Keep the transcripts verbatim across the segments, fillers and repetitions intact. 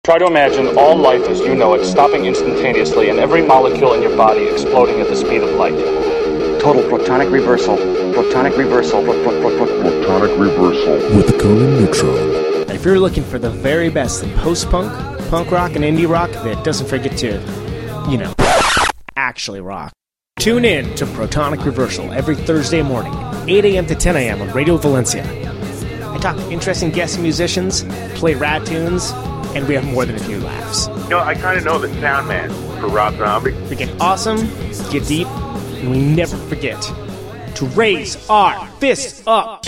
Try to imagine all life as you know it stopping instantaneously and every molecule in your body exploding at the speed of light. Total protonic reversal. Protonic reversal. Pro- pro- pro- pro- protonic reversal. With the Conan Neutron. And if you're looking for the very best in post-punk, punk rock, and indie rock that doesn't forget to, you know, actually rock, tune in to Protonic Reversal every Thursday morning, eight a.m. to ten a.m. on Radio Valencia. I talk to interesting guest musicians, play rad tunes, and we have more than a few laughs. You know, I kind of know the sound man for Rob Zombie. We get awesome, get deep, and we never forget to raise our fists up.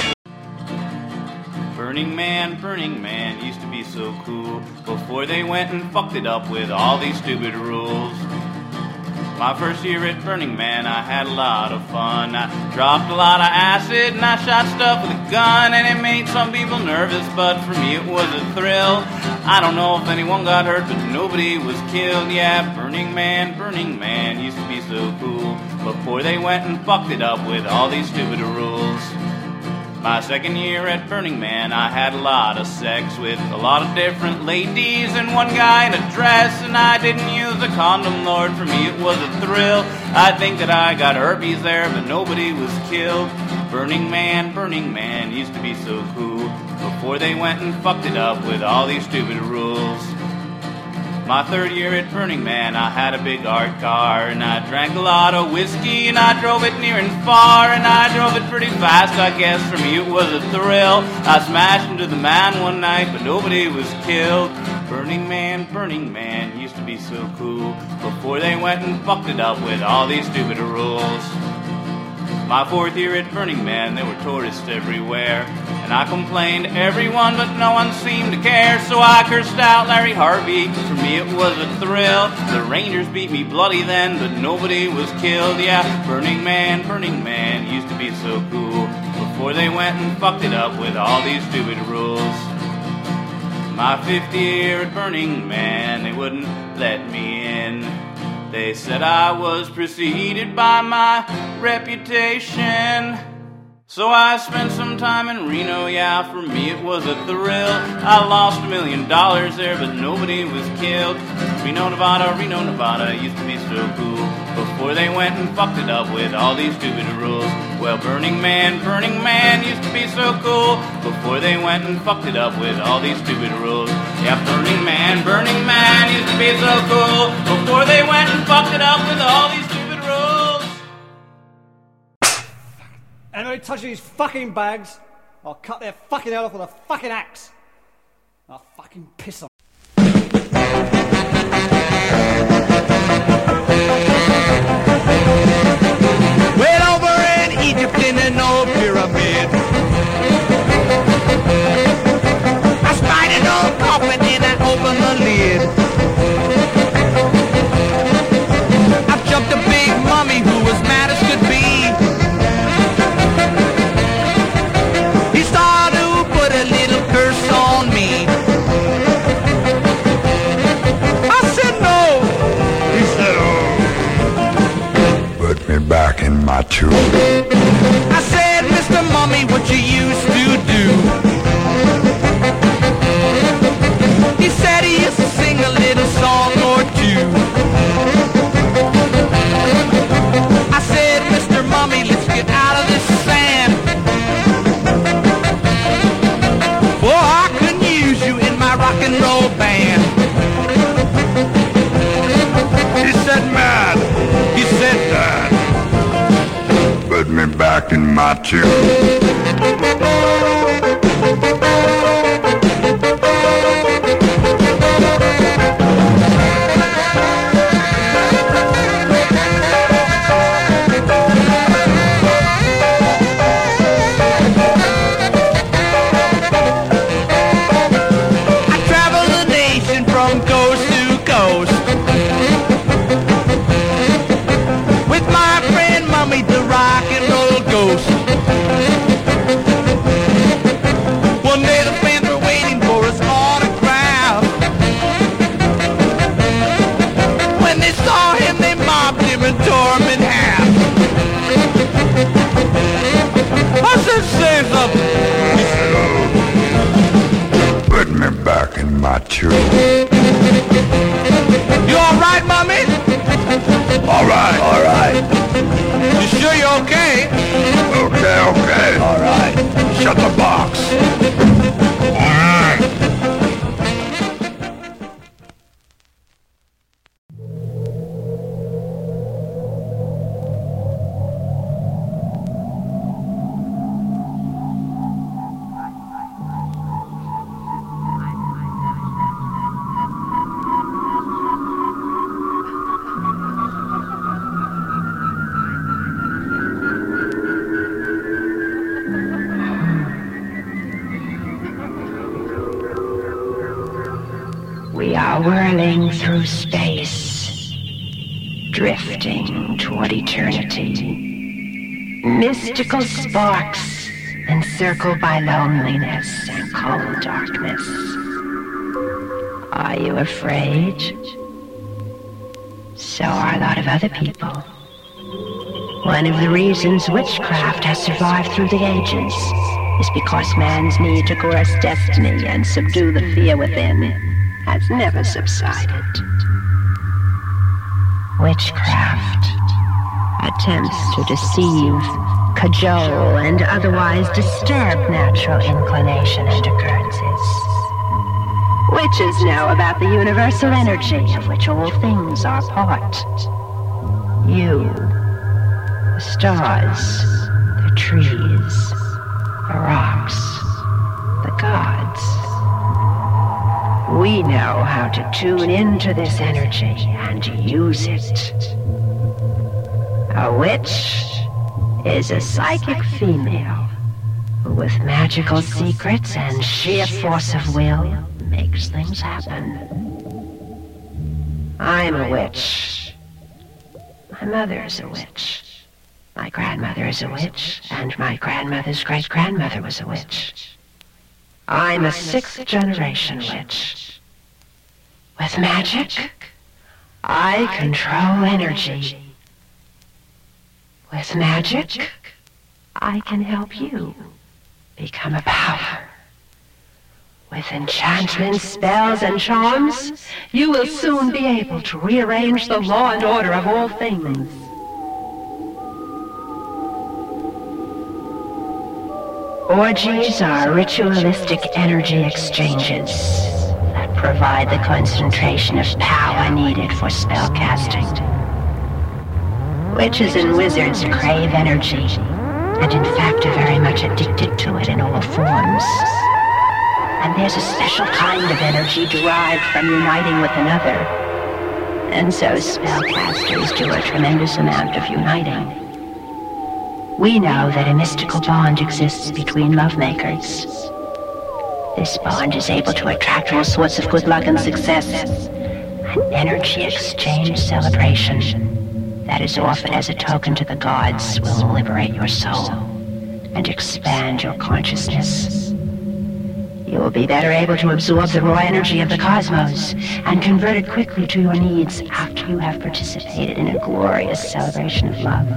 Burning Man, Burning Man used to be so cool before they went and fucked it up with all these stupid rules. My first year at Burning Man, I had a lot of fun. I dropped a lot of acid and I shot stuff with a gun, and it made some people nervous, but for me it was a thrill. I don't know if anyone got hurt, but nobody was killed. Yeah, Burning Man, Burning Man used to be so cool before they went and fucked it up with all these stupid rules. My second year at Burning Man, I had a lot of sex with a lot of different ladies and one guy in a dress, and I didn't use a condom, Lord, for me it was a thrill. I think that I got herpes there, but nobody was killed. Burning Man, Burning Man used to be so cool before they went and fucked it up with all these stupid rules. My third year at Burning Man, I had a big art car, and I drank a lot of whiskey, and I drove it near and far, and I drove it pretty fast. I guess for me it was a thrill. I smashed into the man one night, but nobody was killed. Burning Man, Burning Man used to be so cool before they went and fucked it up with all these stupid rules. My fourth year at Burning Man, there were tourists everywhere, and I complained to everyone, but no one seemed to care. So I cursed out Larry Harvey. For me it was a thrill. The Rangers beat me bloody then, but nobody was killed. Yeah, Burning Man, Burning Man used to be so cool before they went and fucked it up with all these stupid rules. My fifth year at Burning Man, they wouldn't let me in. They said I was preceded by my reputation. So I spent some time in Reno, yeah, for me it was a thrill. I lost a million dollars there, but nobody was killed. Reno, Nevada, Reno, Nevada used to be so cool before they went and fucked it up with all these stupid rules. Well, Burning Man, Burning Man used to be so cool before they went and fucked it up with all these stupid rules. Yeah, Burning Man, Burning Man used to be so cool before they went and fucked it up with all these stupid rules. Anybody touch these fucking bags, I'll cut their fucking head off with a fucking axe. I'll fucking piss on. Well, over in Egypt in an old pyramid, I spied an old coffin and I opened the lid. I jumped a big mummy who was mad as could be. He started to put a little curse on me. I said no. He said, oh. Put me back in my tomb. I said, Mister Mummy, what you used to do? He said he used to sing a little song or two. I said, Mister Mummy, let's get out of this sand. Boy, I could use you in my rock and roll band. He said mad. He said that. Put me back in my tomb. With my friend Mummy, the rock and roll ghost. burning through space, drifting toward eternity. Mystical sparks encircled by loneliness and cold darkness. Are you afraid? So are a lot of other people. One of the reasons witchcraft has survived through the ages is because man's need to coerce destiny and subdue the fear within has never subsided. Witchcraft attempts to deceive, cajole, and otherwise disturb natural inclination and occurrences. Witches know about the universal energy of which all things are part. You, the stars, the trees, the rocks, the gods. We know how to tune into this energy and use it. A witch is a psychic female who, with magical secrets and sheer force of will, makes things happen. I'm a witch. My mother is a witch. My grandmother is a witch, and my grandmother's great-grandmother was a witch. I'm a sixth generation witch. With magic, I control energy. With magic, I can help you become a power. With enchantments, spells, and charms, you will soon be able to rearrange the law and order of all things. Orgies are ritualistic energy exchanges that provide the concentration of power needed for spell casting. Witches and wizards crave energy, and in fact are very much addicted to it in all forms. And there's a special kind of energy derived from uniting with another. And so spellcasters do a tremendous amount of uniting. We know that a mystical bond exists between lovemakers. This bond is able to attract all sorts of good luck and success. An energy exchange celebration that is offered as a token to the gods will liberate your soul and expand your consciousness. You will be better able to absorb the raw energy of the cosmos and convert it quickly to your needs after you have participated in a glorious celebration of love.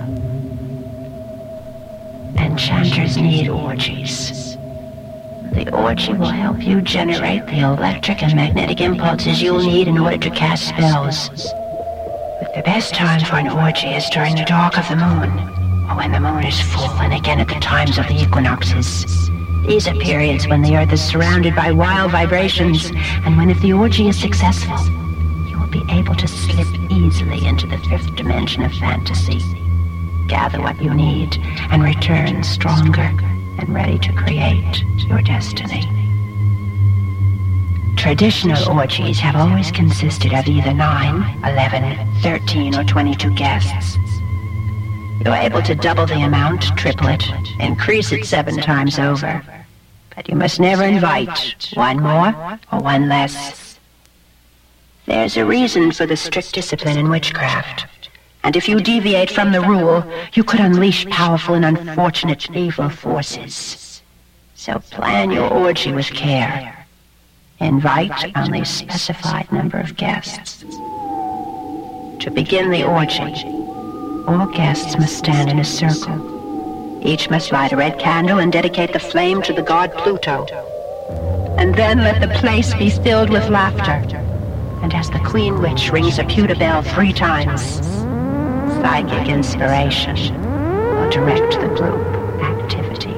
Enchanters need orgies. The orgy will help you generate the electric and magnetic impulses you'll need in order to cast spells. But the best time for an orgy is during the dark of the moon, or when the moon is full, and again at the times of the equinoxes. These are periods when the earth is surrounded by wild vibrations, and when, if the orgy is successful, you will be able to slip easily into the fifth dimension of fantasy. Gather what you need, and return stronger and ready to create your destiny. Traditional orgies have always consisted of either nine, eleven, thirteen, or twenty-two guests. You're able to double the amount, triple it, increase it seven times over. But you must never invite one more or one less. There's a reason for the strict discipline in witchcraft. And if you deviate from the rule, you could unleash powerful and unfortunate evil forces. So plan your orgy with care. Invite only a specified number of guests. To begin the orgy, all guests must stand in a circle. Each must light a red candle and dedicate the flame to the god Pluto. And then let the place be filled with laughter. And as the Queen Witch rings a pewter bell three times, psychic inspiration will direct the group activities.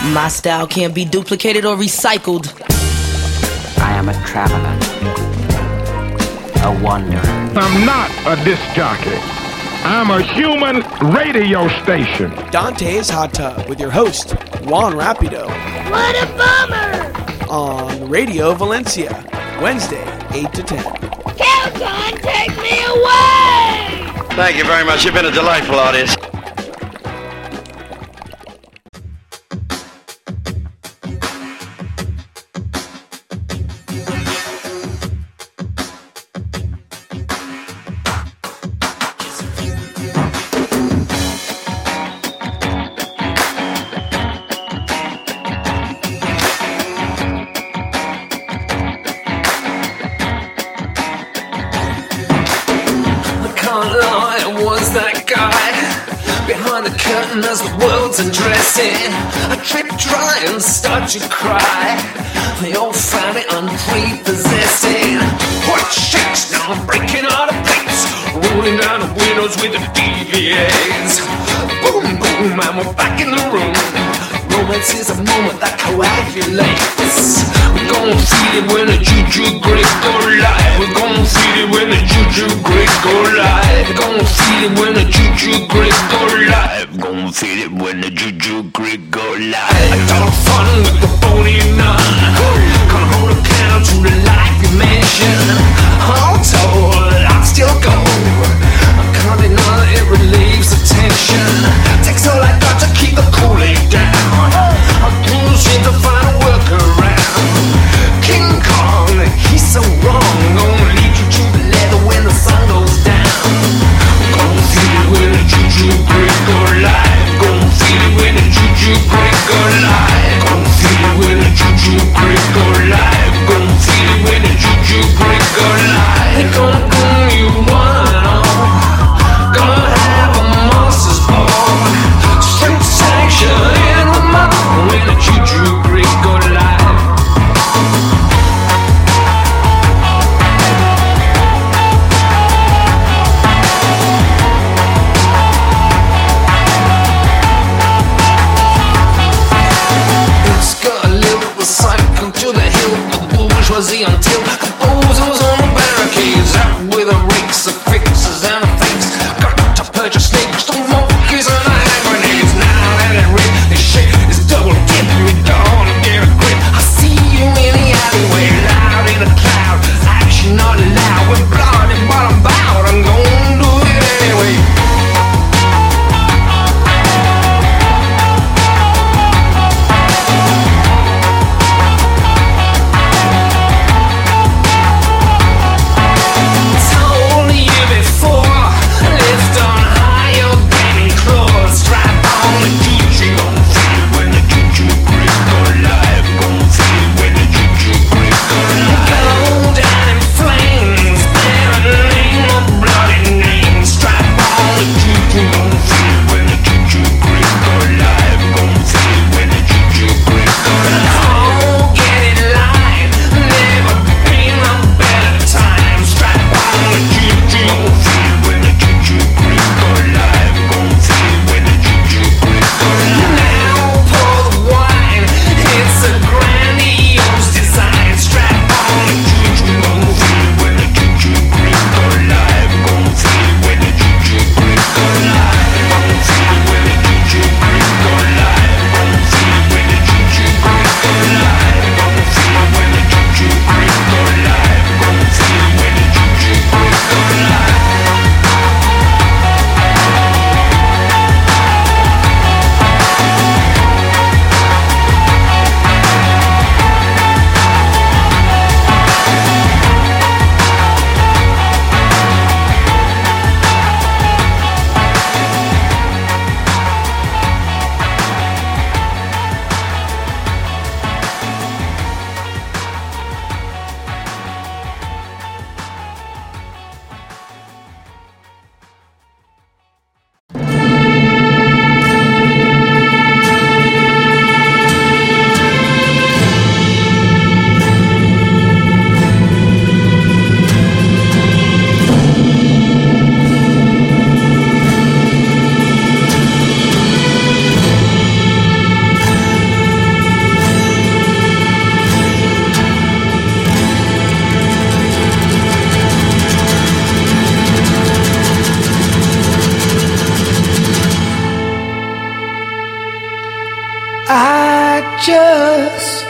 My style can't be duplicated or recycled. I am a traveler, a wanderer. I'm not a disc jockey. I'm a human radio station. Dante's Hot Tub with your host, Juan Rapido. What a bummer! On Radio Valencia, Wednesday, eight to ten. Calcon, take me away! Thank you very much. You've been a delightful audience. As the world's undressing, I trip dry and start to cry. They all found it unprepossessing. What shakes now? I'm breaking all the plates, rolling down the windows with the D V As. Boom, boom, and we're back in the room. Romance is a moment that coagulates. We're gonna feel it when the juju grades go live. We're gonna feel it when the juju grades go live. We're gonna feel it when the juju grades go live. Gonna feel it when the juju grades go live. I got fun with the bony nun. Gonna hold a candle to the life you mention. All told, I'm still going. I'm counting on it, relieves the tension. Takes all I got to keep the cooling down. I can't seem to find a workaround. King Kong, he's so wrong. Gonna lead you to the leather when the sun goes down. Gonna feel it when the juju break go live. Gonna feel it when the juju break go live. just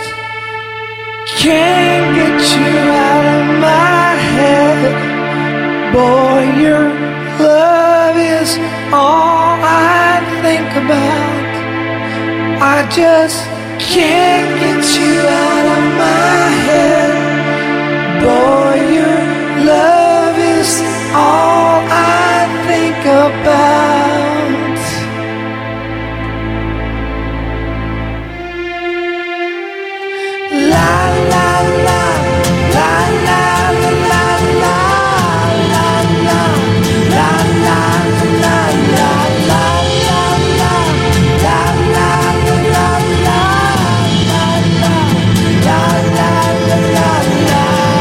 can't get you out of my head. Boy, your love is all I think about. I just can't get you out of my head. Boy, your love is all I think about. La la la, la la la la la, la la la la la la la la la, la la la la la, la la la la la la.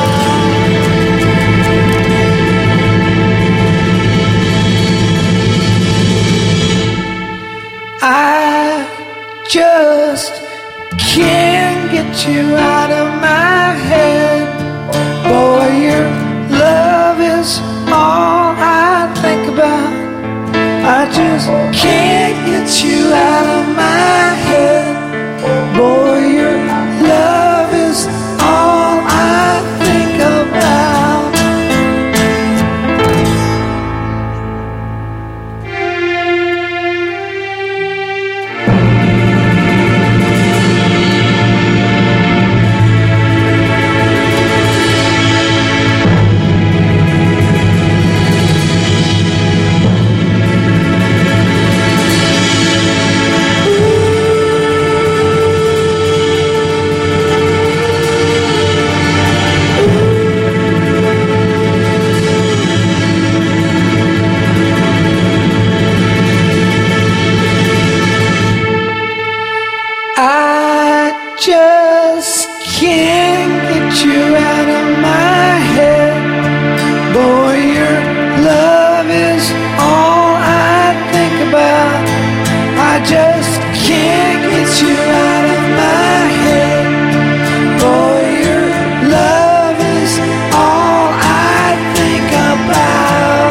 I just can't get you out of my head. Boy, your love is all I think about. I just can't get you out of my head. Boy, your love is all I think about. I just can't get you out of my head. Boy, your love is all I think about. I just can't get you out of my head. Boy, your love is all I think about.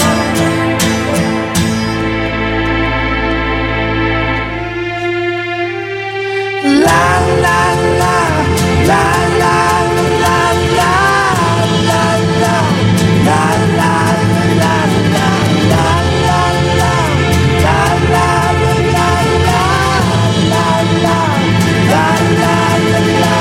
La la la, la la la la, la la la la la la, la la la, la la la la, la la la la la,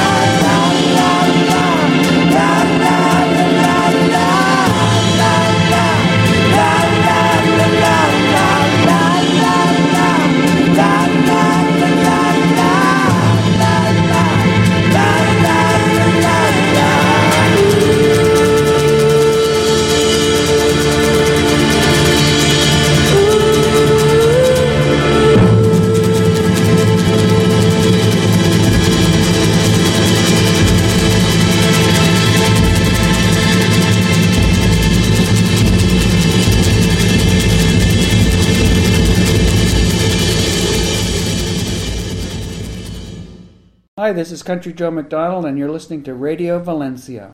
Hi, this is Country Joe McDonald, and you're listening to Radio Valencia.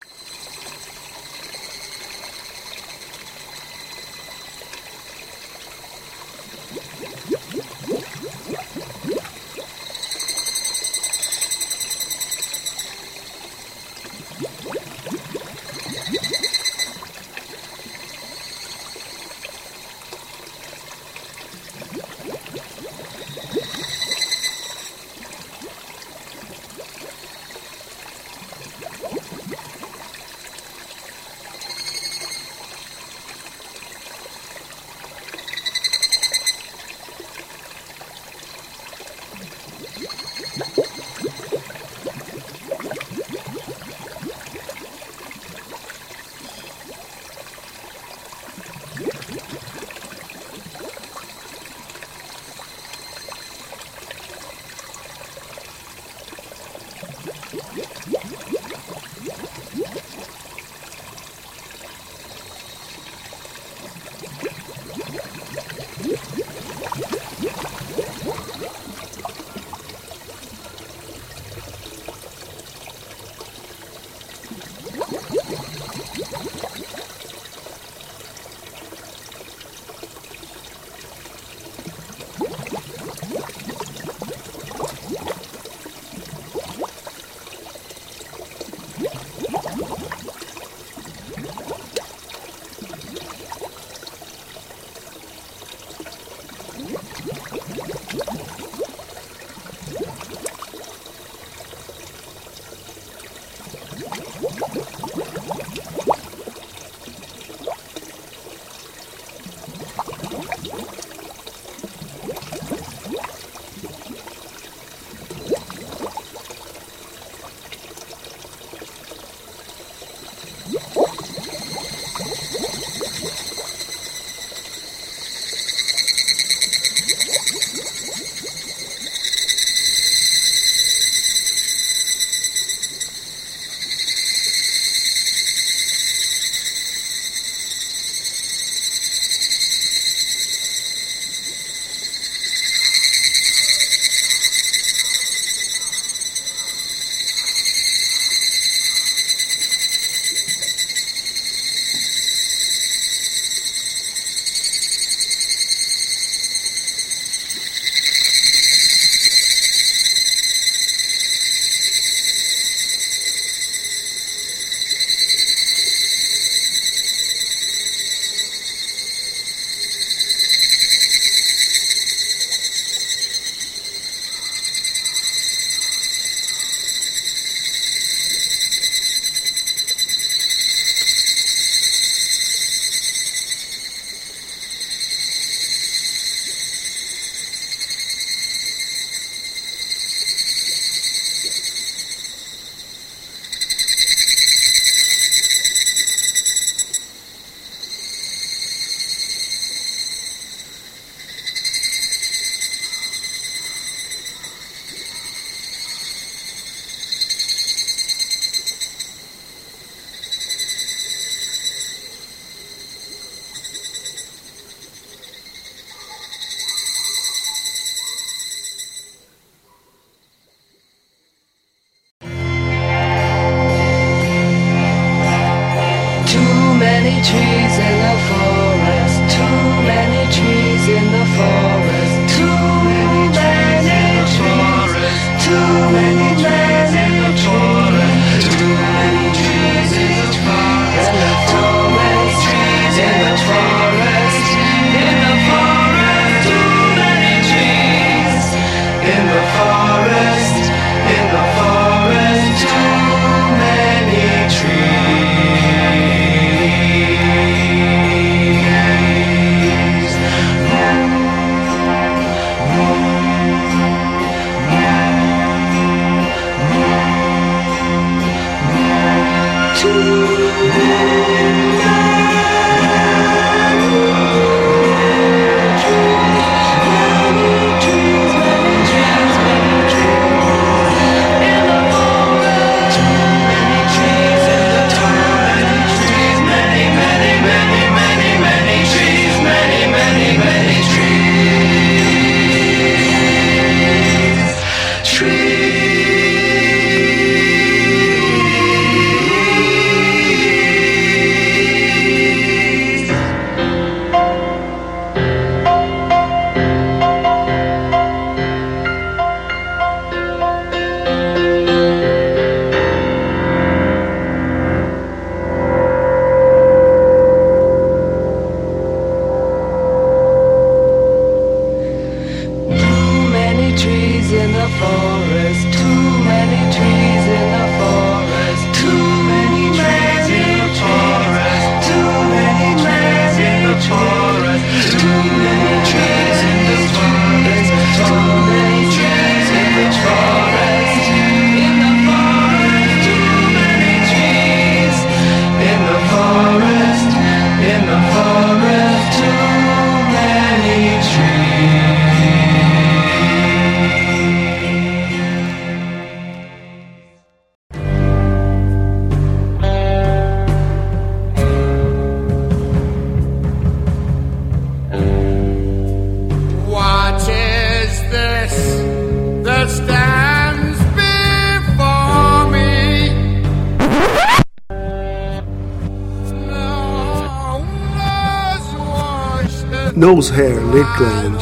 Nose Hair Lid Gland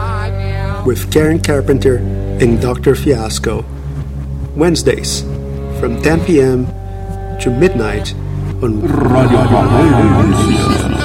with Karen Carpenter and Doctor Fiasco. Wednesdays from ten p.m. to midnight on Radio Valencia.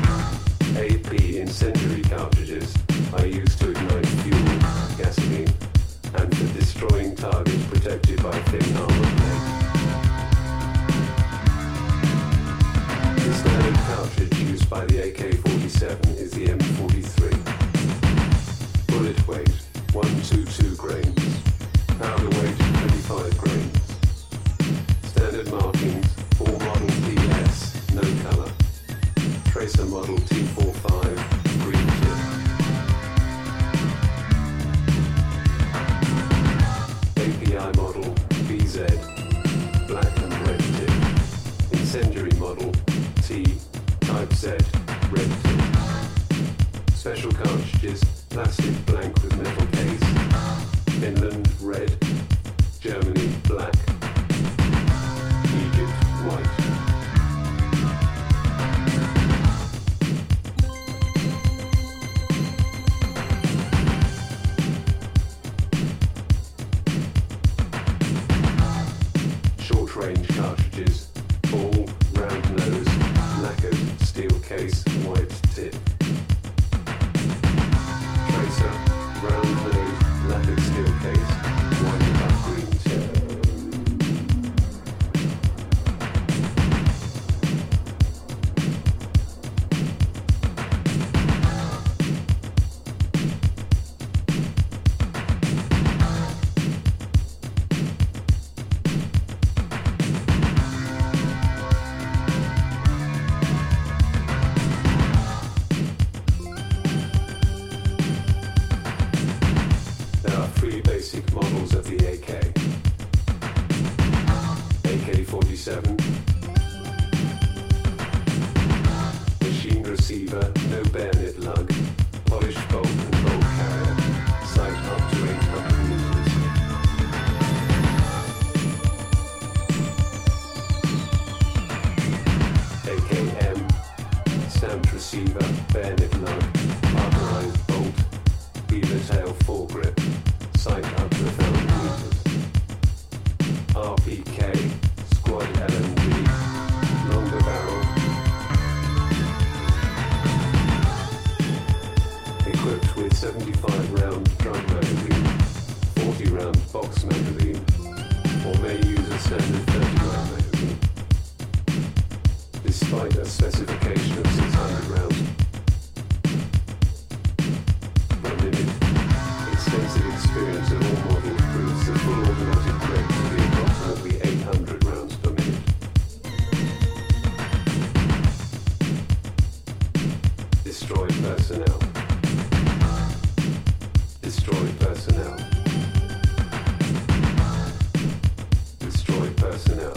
A P incendiary cartridges are used to ignite fuel, gasoline, used by the A K forty-seven is the M forty-three. Bullet weight one hundred twenty-two grains. Powder weight twenty-five grains. Standard markings four model P S, no color. Tracer model T forty-five, green tip. A P I model B Z, black and red tip. Incendiary model T, type Z, red tip. Special cartridges, plastic blank with metal case. Finland, red. Germany, black. Egypt, white. Short-range cartridges, ball, round nose, lacquered, steel case, white tip. Tracer, round nose, lacquered steel case, white cut green tip. There are three basic models of the A K. A K forty-seven. Machine receiver, no bayonet lug. Polished bolt and bolt carrier. Sight up to eight hundred meters. A K M. Stamped receiver, bayonet lug. Parkerized bolt. Beaver tail foregrip. Sight up to a thousand meters. R P K, squad L M G, longer barrel. Equipped with seventy-five round drum magazine, forty round box magazine, or may use a standard thirty round magazine. Despite a specification of six hundred rounds per minute, extensive experience of all models proves the full automatic rate to be approximately eight hundred rounds per minute. Destroy personnel. Destroy personnel. Destroy personnel.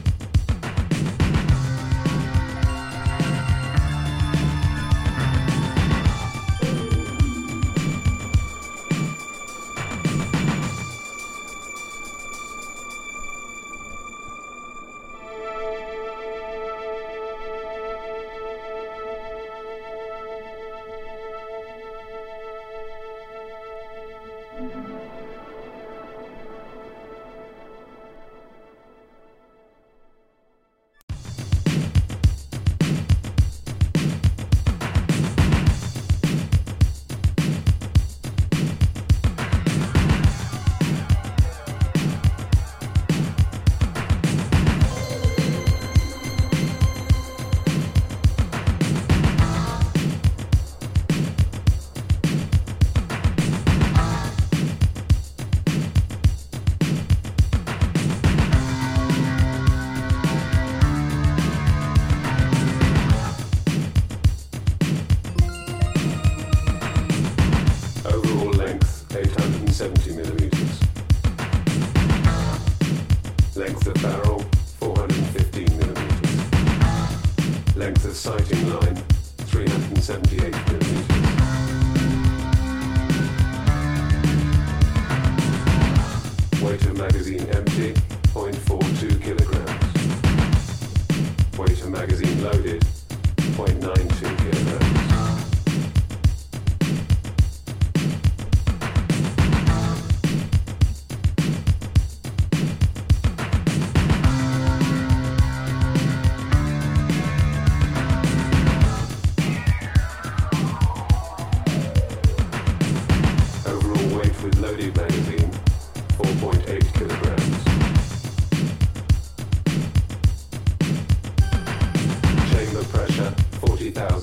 seventy millimeters. Length of barrel, four hundred fifteen millimeters. Length of sighting line, three hundred seventy-eight millimeters. Weight of magazine empty, zero point four two kilograms. Weight of magazine loaded, zero point nine two kilograms. Loaded magazine, four point eight kilograms. Chamber pressure, forty thousand.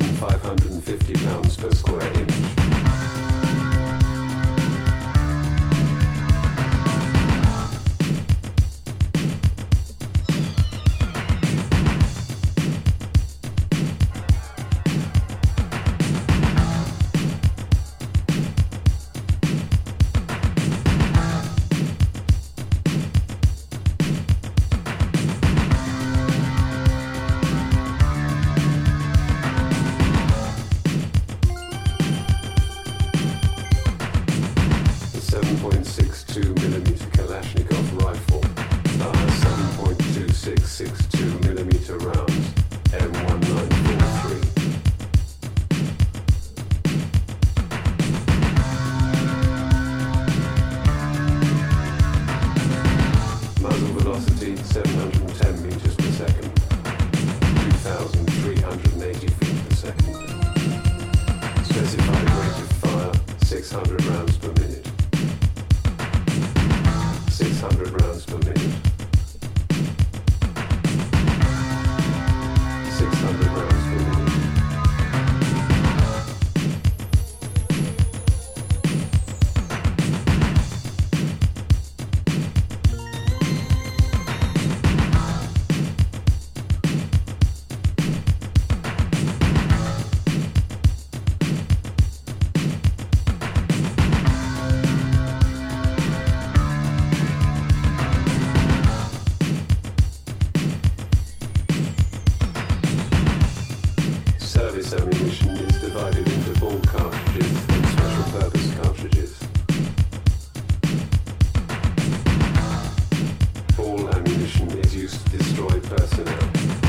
hundred rounds per minute. six hundred rounds per minute. Service ammunition is divided into ball cartridges and special purpose cartridges. Ball ammunition is used to destroy personnel.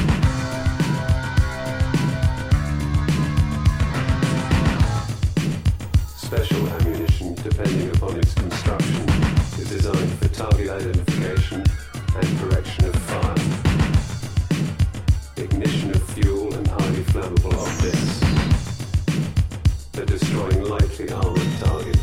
Special ammunition, depending upon its construction, is designed for target identification and correction of fire, ignition of fuel and highly flammable objects, for destroying lightly armored targets.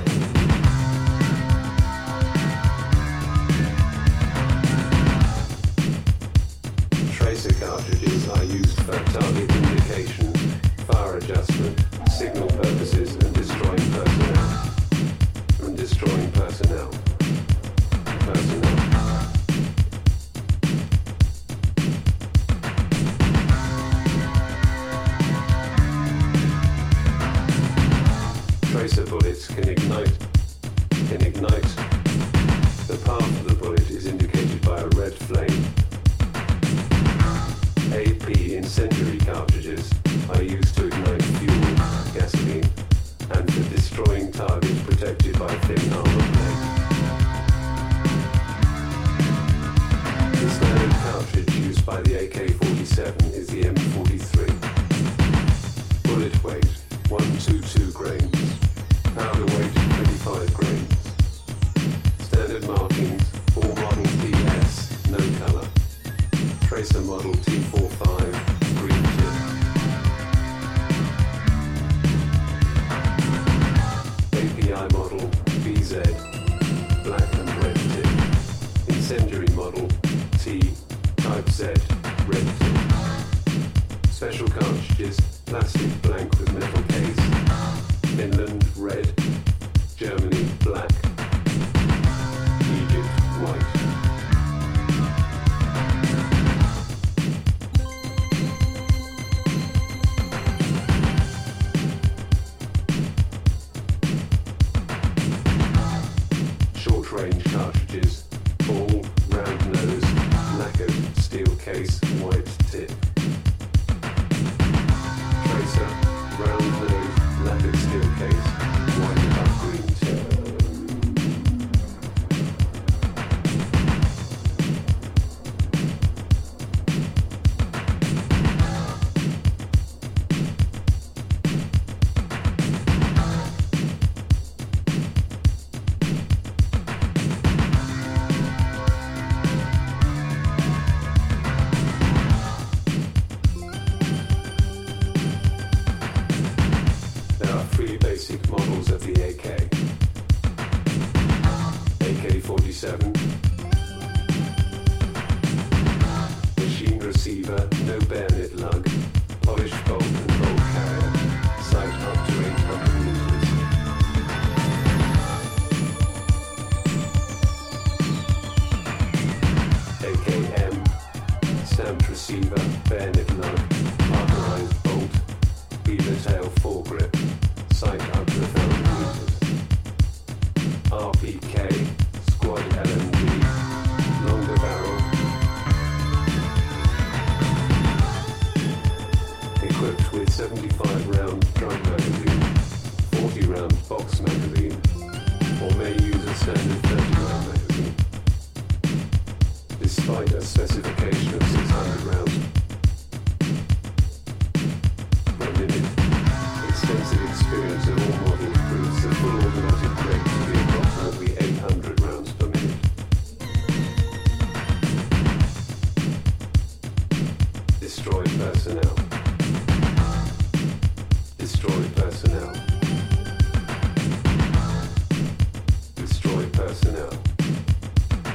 Tracer cartridges are used for target indication, fire adjustment, signal purposes, and destroying personnel. And destroying personnel. Personnel. Tracer bullets can ignite. Can ignite. The path of the bullet is indicated by a red flame. A P incendiary cartridges are used to ignite fuel, gasoline, and for destroying targets protected by thin armor plate. The standard cartridge used by the A K forty-seven is the M forty-three. Bullet weight one hundred twenty-two grains. Powder weight twenty-five grains. Standard markings, all model T S, no color. Tracer model T forty-five, green tip. A P I model B Z, black and red tip. Incendiary model T, type Z, red tip. Special cartridges, plastic blank with metal case. Finland, red. Germany, black. Egypt, white. Short-range cartridges, ball, round nose, lacquered, steel case, white tip. Tracer, round nose, lacquered steel case, white above green tip. There are three basic models of the A K. A K forty-seven. Machine receiver, no bayonet lug. Polished bolt and bolt carrier. Sight up to eight hundred meters. A K M. Stamped receiver, bayonet lug. Parkerized bolt. Beaver tail foregrip. Sight up to a thousand meters. R P K, squad L M G, longer barrel. Equipped with seventy-five round drum magazine, forty round box magazine, or may use a standard thirty round magazine. Despite a specification of six hundred rounds per minute, extensive experience of all models proves the full automatic rate to be approximately eight hundred rounds per minute. Destroy personnel. Destroy personnel. Destroy personnel.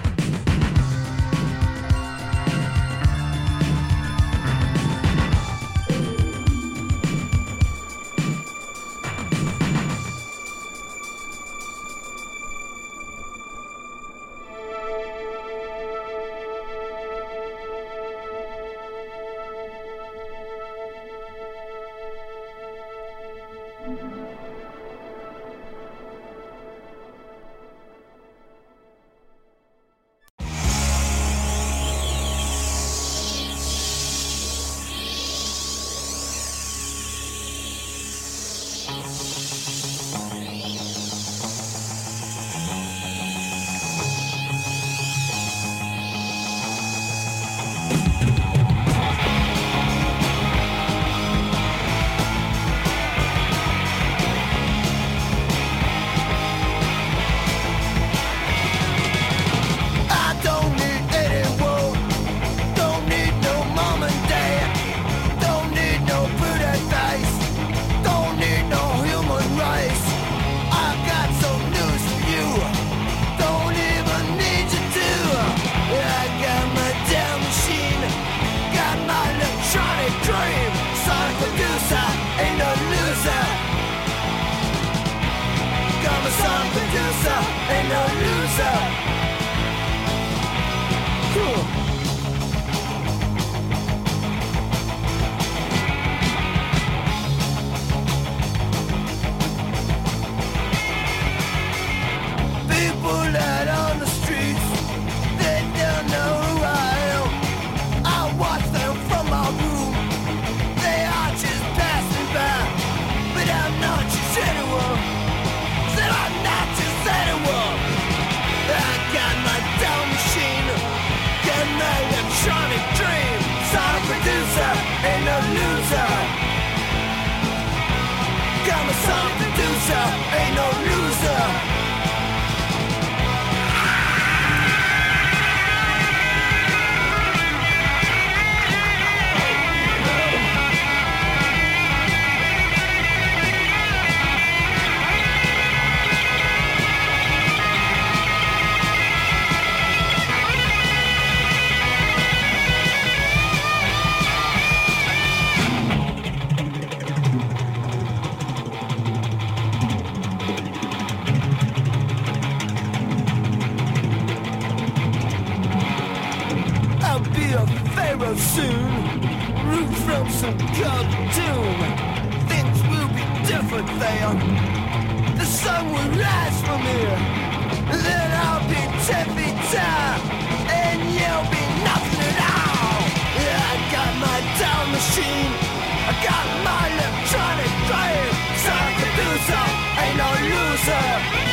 hero soon. Root from some god doom. Things will be different there. The sun will rise from here. Then I'll be ten feet tall, and you'll be nothing at all. I got my down machine, I got my electronic brain. Son producer, ain't no loser.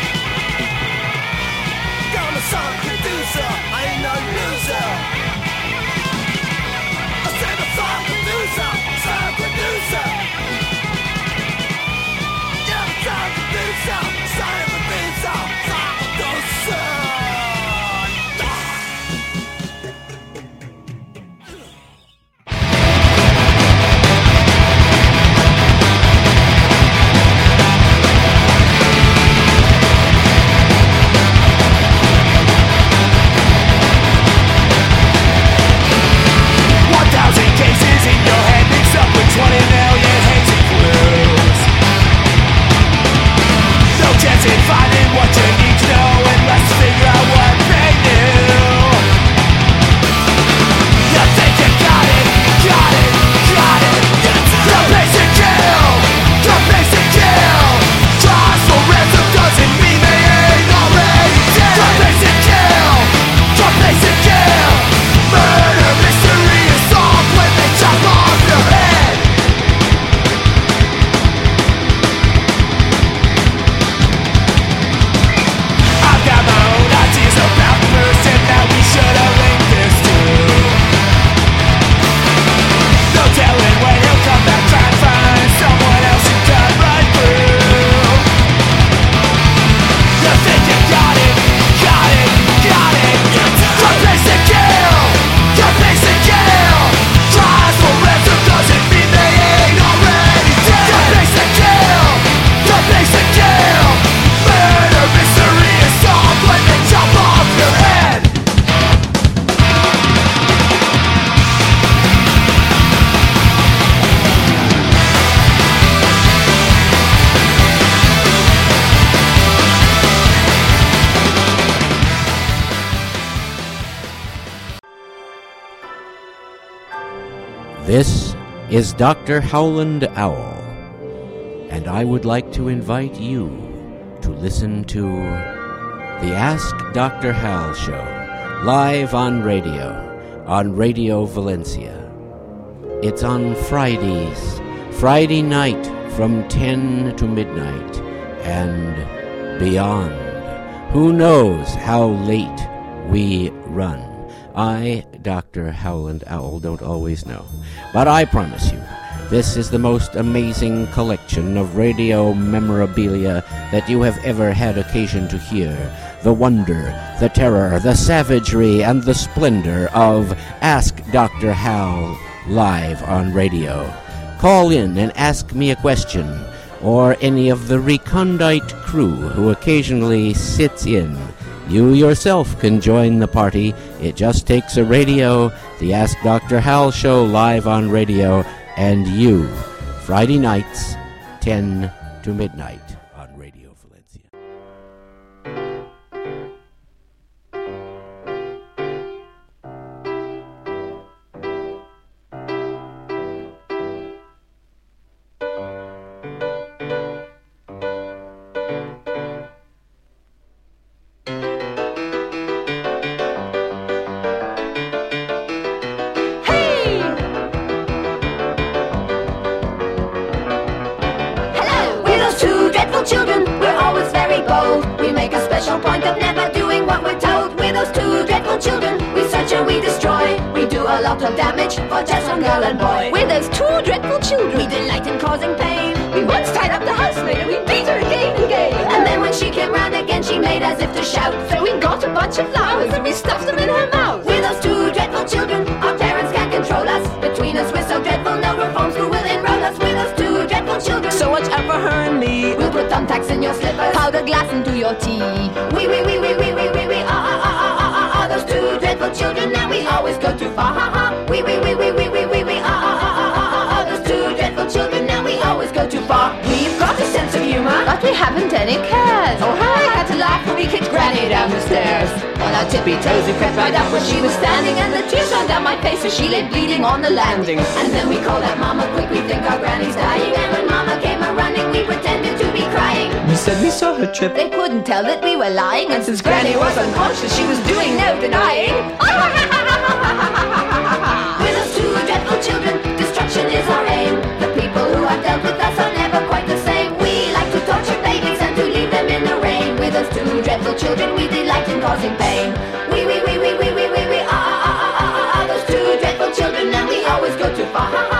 Got my son producer, ain't no loser. I said the son producer, son producer. Yeah, the son producer, son producer, son producer. twenty million hazy clues. No chance in finding what you need to know unless you figure out what they knew. You think you got it, got it, got it. The basic kill, the basic kill. Tries for ransom doesn't mean they ain't already dead. The basic kill, the basic kill. Murder mystery is solved when they chop off your head. Telling when he'll come back, try and find someone else who cut right through. You think you got it, got it, got it. The basic kill, the basic kill. Tries for ransom doesn't mean they ain't already dead. The basic kill, the basic kill. Murder mystery is solved when they chop off your head. This is Doctor Howland Owl, and I would like to invite you to listen to the Ask Doctor Hal show, live on radio, on Radio Valencia. It's on Fridays, Friday night from ten to midnight, and beyond. Who knows how late we run? I, Doctor Howland Owl, don't always know. But I promise you, this is the most amazing collection of radio memorabilia that you have ever had occasion to hear. The wonder, the terror, the savagery, and the splendor of Ask Doctor Hal live on radio. Call in and ask me a question, or any of the recondite crew who occasionally sits in. You yourself can join the party. It just takes a radio, the Ask Doctor Hal show live on radio, and you. Friday nights, ten to midnight on Radio Valencia. Children, we're always very bold. We make a special point of never doing what we're told. We're those two dreadful children. We search and we destroy. We do a lot of damage for just one girl and boy. We're those two dreadful children. We delight in causing pain. We once tied up the housemaid and we beat her again and again. And then when she came round again, she made as if to shout. So we got a bunch of flowers and we stuffed them in her mouth. We're those two dreadful children. Our parents can't control us. Between us, we're so dreadful. No reform school will enroll us. We're those two dreadful children. So watch out for her and me. We'll put thumbtacks in your slippers, powder glass into your tea. We, we, we, we, we, we, we, we, ah, ah, ah, ah, ah, ah, those two dreadful children. Now we always go too far, ha, ha. We, we, we, we, we, we, we, we, ah, ah, ah, ah, ah, ah, those two dreadful children. Now we always go too far. We've got a sense of humor, but we haven't any cares. Oh, I had to laugh when we kicked Granny down the stairs. Well, I tippy toes. We crept right up where she was standing, and the tears ran down my face as she lay bleeding on the landing. And then we called out, Mama, quick, we think our granny's dying. And when Mama came a-running, we pretended to be crying. We said we saw her trip. They couldn't tell that we were lying, and since Granny was unconscious, she was doing no denying. With us two dreadful children, destruction is our aim. The people who have dealt with us are never quite the same. We like to torture babies and to leave them in the rain. With us two dreadful children, we delight in causing pain. We, we, we, we, we, we, we, we, ah, ah, ah, ah, ah, ah, those two dreadful children, and we always go too far, ha, ha.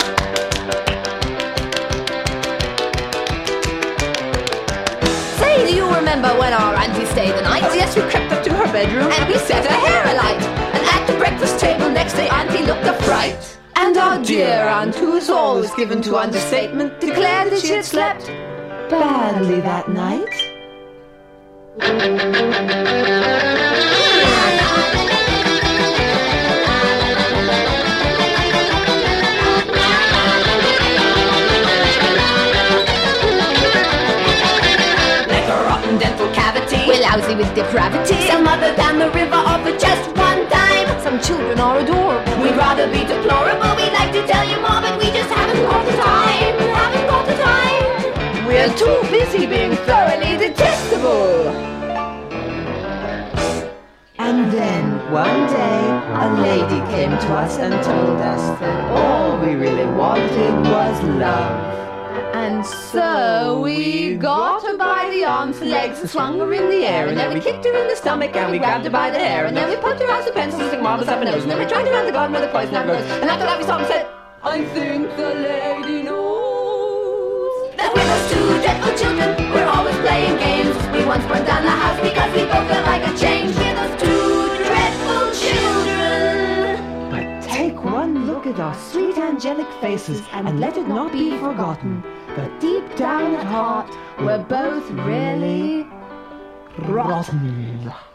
Say, do you remember when our auntie stayed the night? Oh yes, we crept up to her bedroom, and we set her hair alight. And at the breakfast table next day, auntie looked a fright. And our dear aunt, who is always given to understatement, declared that she had slept badly that night. Like a rotten dental cavity, we're lousy with depravity. Some mother down the river offered just one time. Some children are adorable. We'd rather be deplorable. We'd like to tell you more, but we just haven't got the time. Haven't got the time. We're too busy being thoroughly detestable. And then, one day, a lady came to us and told us that all we really wanted was love. And so we got her by the arms and legs and swung her in the air. And then we kicked her in the stomach and we grabbed her by the hair. And then we put her out the pencils and marbles up her nose. And then we tried her around the garden where the poison never grows. And after that we stopped and said, I think the lady knows that with us two dreadful children, we're always playing games. We once burned down the house because we both felt like a change. With us two dreadful children. But take one look at our sweet angelic faces and let it not be forgotten that deep down at heart we're both really rotten.